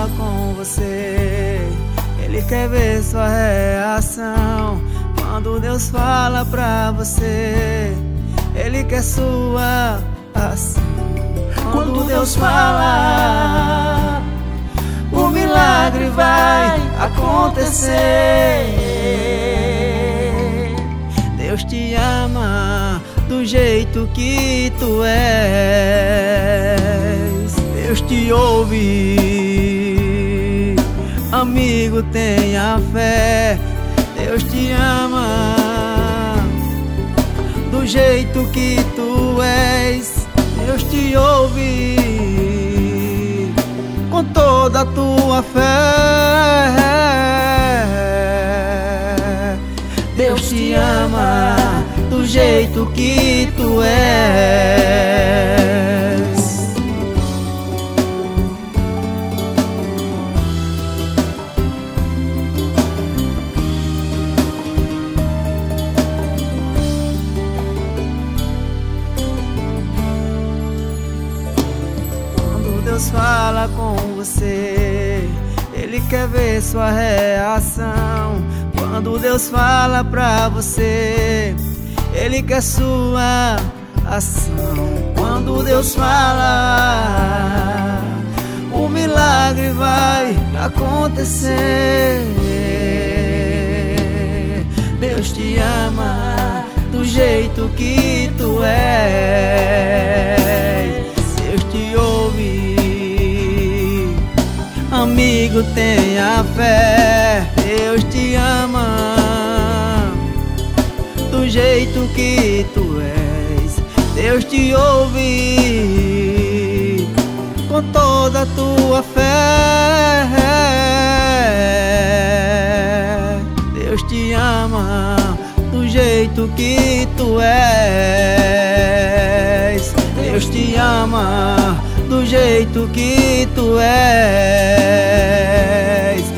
fala com você, Ele quer ver sua reação. Quando Deus fala pra você, Ele quer sua ação. Quando Deus fala, o milagre vai acontecer. Deus te ama do jeito que tu és. Deus te ouve, amigo, tenha fé. Deus te ama do jeito que tu és. Deus te ouve com toda a tua fé. Deus te ama do jeito que tu és. Quando Deus fala com você, Ele quer ver sua reação. Quando Deus fala pra você, Ele quer sua ação. Quando Deus fala, o milagre vai acontecer. Deus te ama do jeito que tu és. Deus te ouve, amigo, tenha fé. Deus te ama do jeito que tu és. Deus te ouve com toda a tua fé. Deus te ama do jeito que tu és. Deus te ama do jeito que tu és.